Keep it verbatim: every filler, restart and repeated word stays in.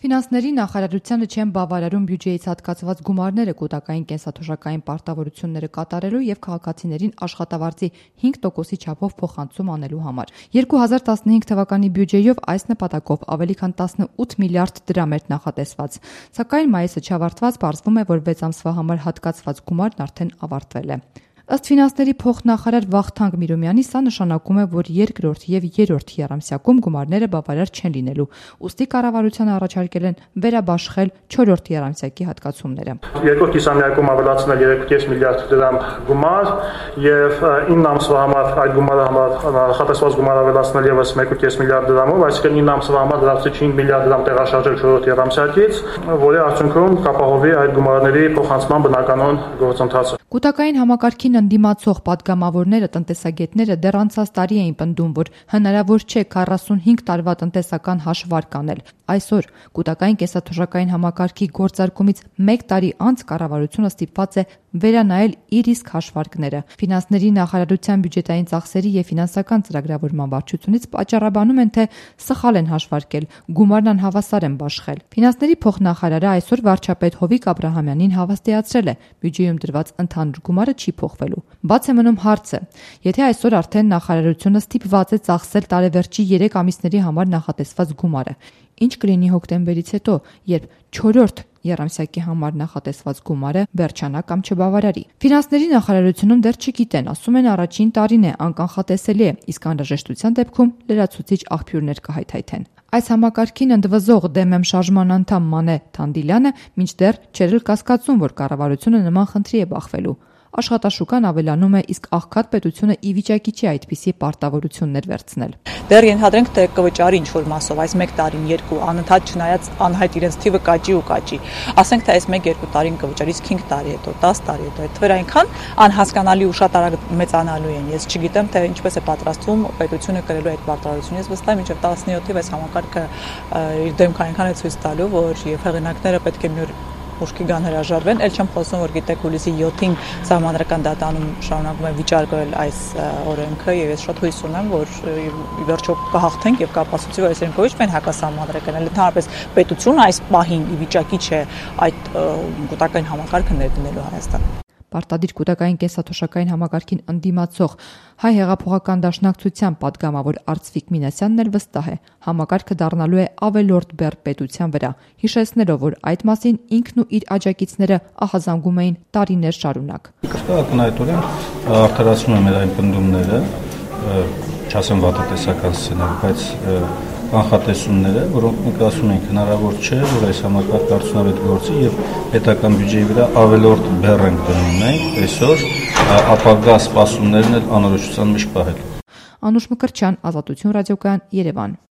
Ֆինանսների նախարարությանը չեն բավարարում բյուջեից հատկացված գումարները կուտակային կենսաթոշակային պարտավորությունները կատարելու եւ քաղաքացիներին աշխատավարձի հինգ տոկոսի չափով փոխանցում անելու համար։ երկու հազար տասնհինգ թվականի բյուջեով այս նպատակով ավելի քան տասնութ միլիարդ դրամ էր նախատեսված, սակայն մայիսը չավարտված պարզվում է, որ վեց ամսվա համար հատկացված գումարն արդեն ավարտվել է։ Ըստ ֆինանսների փոխնախարար Վախթանգ Միրումյանի, սա նշանակում է, որ երկրորդ եւ երրորդ եռամսյակում գումարները բավարար չեն լինելու, ուստի կառավարությանը առաջարկել են վերաբաշխել չորրորդ եռամսյակի հատկացումները։ Երկրորդ կիսամյակում ավելացնել երեք կես միլիարդ դրամ գումար եւ ինը ամսվա համար այդ գումարը համար նախատեսված գումար ավելացնել եւս մեկ կես միլիարդ դրամով, այսինքն ինը ամսվա համար դրացի հինգ միլիարդ դրամ տեղաշարժել չորրորդ եռամսյակից, որի արդյունքում կապահովի այդ գումարների փոխանցման բնականոն գործընթացը։ Կուտակային համակարգին ընդդիմացող պատգամավորները, տնտեսագետները դեռ անցած տարի էին պնդում, որ հնարավոր չէ քառասունհինգ տարվա տնտեսական հաշվարկ անել։ Այսօր կուտակային կենսաթոշակային համակարգի գործարկումից մեկ տարի անց կառավարությունը ստիպված է վերանայել իր իսկ հաշվարկները։ Ֆինանսների նախարարության բյուջետային ծախսերի եւ ֆինանսական ծրագրավորման վարչությունից պատճառաբանում են, թե սխալ են հաշվարկել, գումարն անհավասար են բաշխել։ Ֆինանսների փոխնախարարը այսօր վարչապետ Հովիկ Աբրահամյանին հավաստիացրել է, բյուջեում դրված ընդհանուր գումարը չի փոխվելու։ Բաց է մնում հարցը. եթե այսօր արդեն նախարարությունը ստիպված է ծախսել տարեվերջի երեք ամիսների համար նախատեսված գումարը, ինչ կլինի հոկտեմբերից հետո, երբ չորրորդ եռամսյակի համար նախատեսված գումարը վերջանա կամ չբավարարի։ Ֆինանսների նախարարությունում դեռ չգիտեն, ասում են առաջին տարին է, անկանխատեսելի է, իսկ անհրաժեշտության դեպքում լրացուցիչ աղբյուրներ կհայթայթեն։ Այս համակարգին ընդվզող ԴՄ շարժման անդամ Մանե Թանդիլյանը մինչդեռ չէր էլ կասկածում, որ կառավարությունը նման խնդրի է բախվելու։ Աշխատաշուկան ավելանում է, իսկ աղքատ պետությունը ի վիճակի չի այդպիսի պարտավորություններ վերցնել։ Դեռ ենթադրենք, թե կվճարի ինչ-որ մասով այս մեկ տարին երկու անընդհատ չնայած անհայտ իրենց թիվը կաճի ու կաճի։ Ասենք, թե այս մեկ-երկու տարին կվճարի, իսկ հինգ տարի հետո, դաս տարի հետո, այդ թվերը այնքան անհասկանալի ու շատ արագ մեծանալու են։ Ես չգիտեմ, թե ինչպես է պատրաստվում պետությունը կրելու այդ պարտավորությունը։ Ես վստահ եմ, մինչև տասնյոթով այս համակարգը իր դեմքը այնքան է ցույց տալու, որ եւ հեղինակները պետք է մի օր ուշքի գան հրաժարվեն, ել չեմ խոսում, որ գիտեք հուլիսի յոթին սահմանադրական դատանում շարունակում է վիճարկել այս օրենքը եւ ես շատ հույս ունեմ, որ ի վերջո կհաղթենք եւ կապացուցի, որ այս օրենքը ոչ միայն հակասահմանադրական, այլ ընդհանրապես պետությունը այս պահին ի վիճակի չէ այդ կուտակային համակարգը ներդնելու Հայաստան։ Պարտադիր կուտակային կենսաթոշակային համակարգին ընդդիմացող Հայ հեղափոխական դաշնակցության պատգամավոր Արծվիկ Մինասյանն էլ վստահ է, համակարգը դառնալու է ավելորդ բեռ պետության վրա, հիշեցնելով, որ այդ մասին ինքն ու իր աջակիցները ահազանգում էին տարիներ շարունակ։ Ակնհայտորեն արդարացնում է մեր այն պնդումները, չասեմ վատատեսական սցենար, բայց կանխատեսումները, որոնք մենք ասում ենք հնարավոր չէ, որ այս համակարգը արդյունավետ գործի եւ պետական բյուջեի վրա ավելորդ բեռ ենք դնում մենք այսօր, ապագա սպասումներն էլ անորոշության մեջ պահել։ Անուշ Մկրտչյան, Ազատություն ռադիոկայան, Երևան։